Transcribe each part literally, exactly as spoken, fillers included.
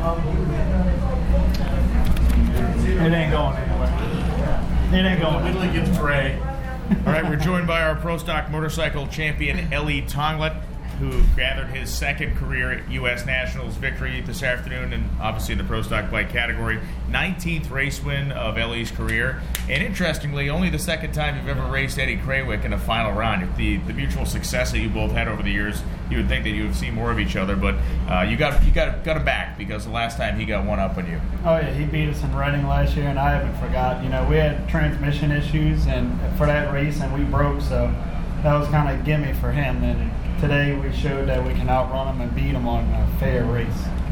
It ain't going anywhere. It ain't going. Until it gets gray. All right, we're joined by our Pro Stock Motorcycle champion, Elie Tonglet, who gathered his second career U S Nationals victory this afternoon, and obviously in the Pro Stock bike category. nineteenth race win of Elie's career, and interestingly, only the second time you've ever raced Eddie Krawiec in a final round. If the, the mutual success that you both had over the years, you would think that you would see more of each other, but uh, you got you got got him back because the last time he got one up on you. Oh yeah, he beat us in Reading last year, and I haven't forgot. You know, we had transmission issues, and for that race, and we broke, so that was kind of a gimme for him. And today we showed that we can outrun him and beat him on a fair race.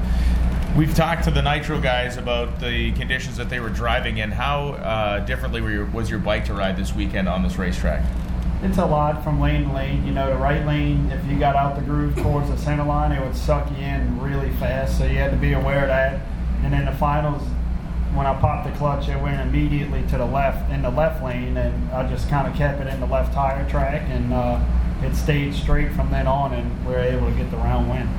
We've talked to the Nitro guys about the conditions that they were driving in. How uh, differently were your, was your bike to ride this weekend on this racetrack? It's a lot from lane to lane. You know, the right lane, if you got out the groove towards the center line, it would suck you in really fast, so you had to be aware of that. And in the finals, when I popped the clutch, it went immediately to the left, in the left lane, and I just kind of kept it in the left tire track, and uh, it stayed straight from then on, and we were able to get the round win.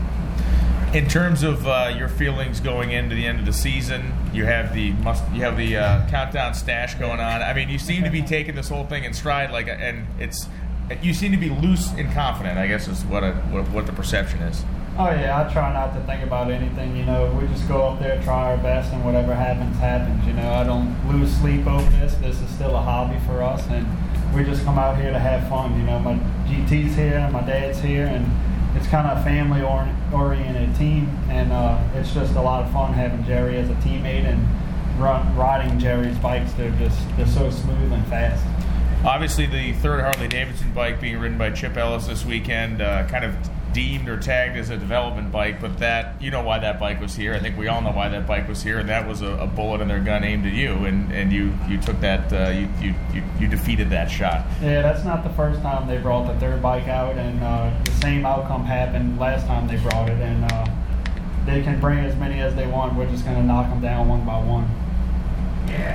In terms of uh, your feelings going into the end of the season, you have the must, you have the uh, countdown stash going on. I mean, you seem to be taking this whole thing in stride, like, and it's you seem to be loose and confident, I guess is what a, what, what the perception is. Oh yeah, I try not to think about anything. You know, we just go up there, try our best, and whatever happens, happens. You know, I don't lose sleep over this. This is still a hobby for us, and we just come out here to have fun. You know, my G T's here, my dad's here, and it's kind of a family-oriented team, and uh, it's just a lot of fun having Jerry as a teammate and run, riding Jerry's bikes. They're just they're so smooth and fast. Obviously, the third Harley-Davidson bike being ridden by Chip Ellis this weekend, uh, kind of deemed or tagged as a development bike, but that, you know why that bike was here. I think we all know why that bike was here, and that was a, a bullet in their gun aimed at you, and, and you, you took that, uh, you, you, you, you defeated that shot. Yeah, that's not the first time they brought the third bike out, and uh, the same outcome happened last time they brought it, and uh, they can bring as many as they want. We're just going to knock them down one by one. Yeah.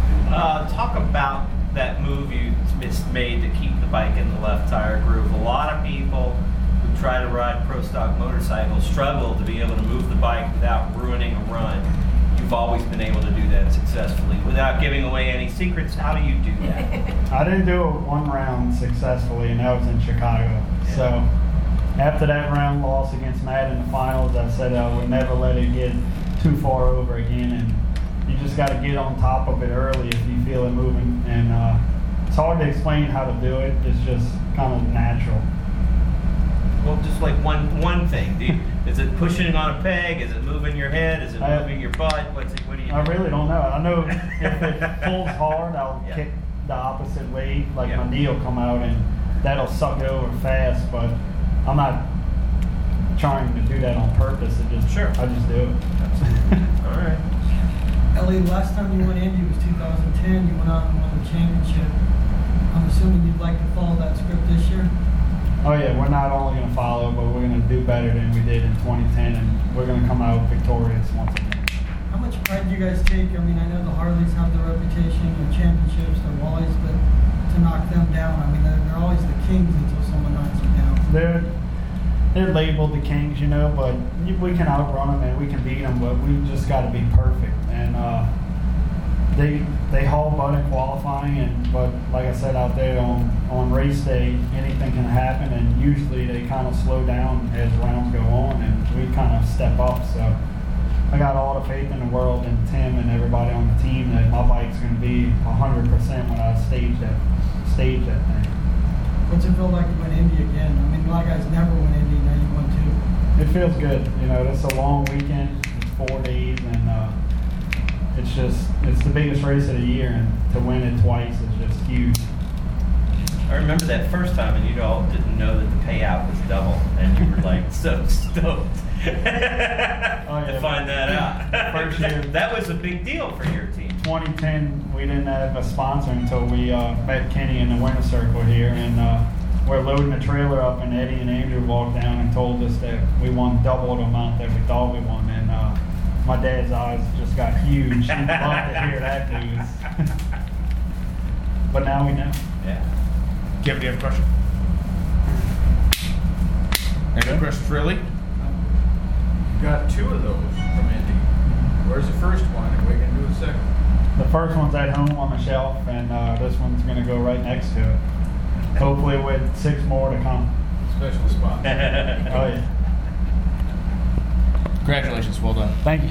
Uh, talk about that move you made to keep the bike in the left tire groove. A lot of people who try to ride pro stock motorcycles struggle to be able to move the bike without ruining a run. You've always been able to do that successfully. Without giving away any secrets, how do you do that? I didn't do it one round successfully, and that was in Chicago. Yeah. So after that round loss against Matt in the finals, I said I would never let it get too far over again, and you just got to get on top of it early if you feel it moving. And uh, it's hard to explain how to do it. It's just kind of natural. Well, just like one one thing. Do you, is it pushing it on a peg? Is it moving your head? Is it I, moving your butt? What's it, what do you I do? really don't know. I know if it pulls hard, I'll yeah. kick the opposite way. Like yeah. my knee will come out, and that'll suck it over fast. But I'm not trying to do that on purpose. It just sure. I just do it. All right. Elie, last time you won Indy was two thousand ten. You went out and won the championship. I'm assuming you'd like to follow that script this year? Oh yeah, we're not only going to follow, but we're going to do better than we did in twenty ten, and we're going to come out victorious once again. How much pride do you guys take? I mean, I know the Harleys have their reputation, their championships, their Wallies, but to knock them down, I mean, they're, they're always the kings until someone knocks them down. They're they're labeled the kings, you know, but we can outrun them and we can beat them, but we just got to be perfect. And uh, they they haul butt in qualifying, and but like I said, out there on, on race day, anything can happen, and usually they kind of slow down as rounds go on, and we kind of step up. So I got all the faith in the world in Tim and everybody on the team that my bike's going to be one hundred percent when I stage that stage that thing. What's it feel like to win Indy again? I mean, a lot of guys never win Indy, now you won two. It feels good. You know, it's a long weekend. It's four days, and uh, it's just, it's the biggest race of the year, and to win it twice is just huge. I remember that first time, and you all didn't know that the payout was double, and you were like so stoked oh, yeah, to find that out. First year, that was a big deal for your team. twenty ten, we didn't have a sponsor until we uh, met Kenny in the winter circle here, and uh, we're loading the trailer up, and Eddie and Andrew walked down and told us that we won double the amount that we thought we won, and uh, my dad's eyes just got huge. He'd love to hear that news. But now we know. Yeah. Kevin, do you have a question? Any questions for Elie? Got two of those from Indy. first one, and we can do the second one. The first one's at home on the shelf, and uh, this one's going to go right next to it. Hopefully with six more to come. Special spot. Oh, yeah. Congratulations, well done. Thank you.